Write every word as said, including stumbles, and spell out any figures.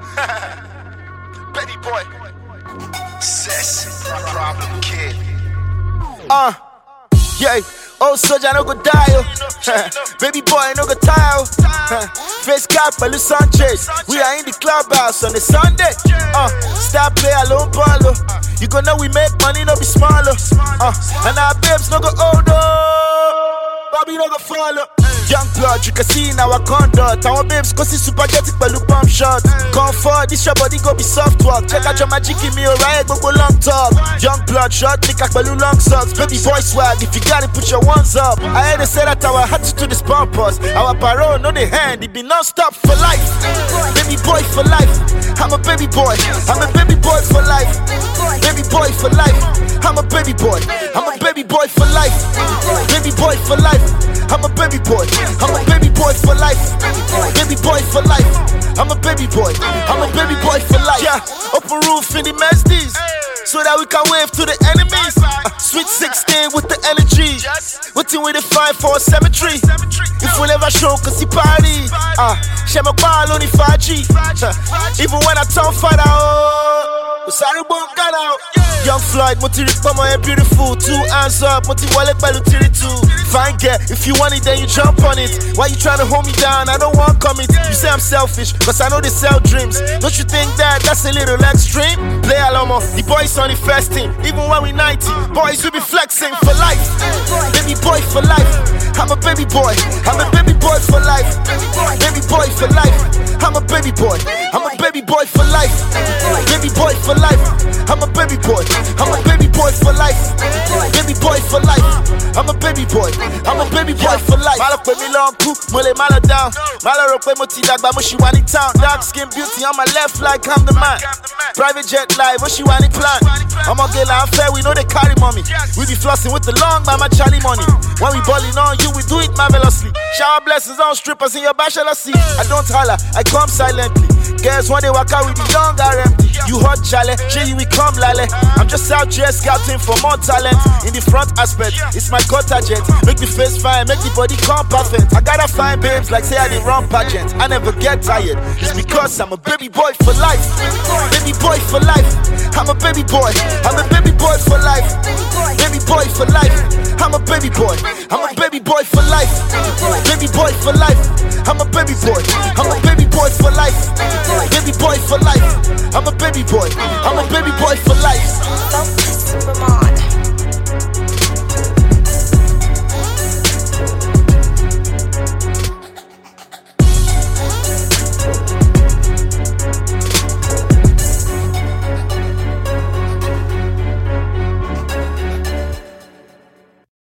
Baby boy. Sassy problem kid. Uh, yeah. Oh, soldier, no go die, oh. Baby boy, no go tire, oh. Face cap, Pelu Sanchez. We are in the clubhouse on a Sunday. Uh, star play alone, ball, oh. You gon' know we make money, no be smaller. Uh, and our babes no go older. Bobby no go follow. Young blood, you can see in our conduct. Our babes go see spaghetti pẹ̀lú pump shot. Comfort, this your body go be soft walk. Check out your magic in me, alright, go go long talk. Young blood, shot, nigga pẹ̀lú long socks. Baby boy swag, if you got it, put your ones up. I heard they say that our attitude is pompous. Our parole, no the hand, it be non-stop for life. Baby boy for life. I'm a baby boy. I'm a baby boy for life. Baby boy for life. I'm a baby boy. I'm a baby boy for life. Baby boy for life. I'm a baby boy. I'm a baby boy for life. Baby boy for life. I'm a baby boy. I'm a baby boy for life. Yeah, open roof in the Mazdies, so that we can wave to the enemies. Uh, sweet sixteen with the energy. Waiting with the five for a cemetery. If we never show, cause he party. Ah, uh, share my ball on the five G. Uh, even when I turn fight out, sorry, won't cut out. Young Floyd, Moti Rikpama and beautiful. Two hands up, Moti Wallet Balutiri too. Fine girl, if you want it, then you jump on it. Why you trying to hold me down? I don't want commit. You say I'm selfish, cause I know they sell dreams. Don't you think that that's a little extreme? Play Alomo, the boys on the first team. Even when we ninety, boys will be flexing for life. Baby boy for life. I'm a baby boy. I'm a baby boy for life. Baby boy for life. I'm a baby boy. I'm a baby boy for life. Baby boy for life. I'm a baby boy. I'm a baby boy for life. Baby boy for life. I'm a baby boy. I'm a baby boy for life. Malo pe mi long cook, mole malo down. Malo ro pe mo ti dagba mo shi wa ni town. Dark skin beauty on my left like I'm the man. Private jet live, what she want ni plan. I'm a girl I'm fair, we know they carry mommy. We be flossing with the long mama Charlie money. When we balling on you, we do it marvelously. Shower blessings on strippers in your bachelor seat. I don't holler, I come silently. Girls when they walk out with the young R M D. You hot chale, J we come lale. I'm just out here scouting for more talent. In the front aspect, it's my cutter jet. Make the face fine, make the body come perfect. I gotta find babes like say I did run pageant. I never get tired, it's because I'm a baby boy for life. Baby boy for life. I'm a baby boy. I'm a baby boy for life. Baby boy for life. I'm a baby boy. I'm a baby boy for life. Baby boy for life. I'm a baby boy. I'm a baby boy for life. Baby boy for life. I'm a baby boy. I'm a baby boy for life.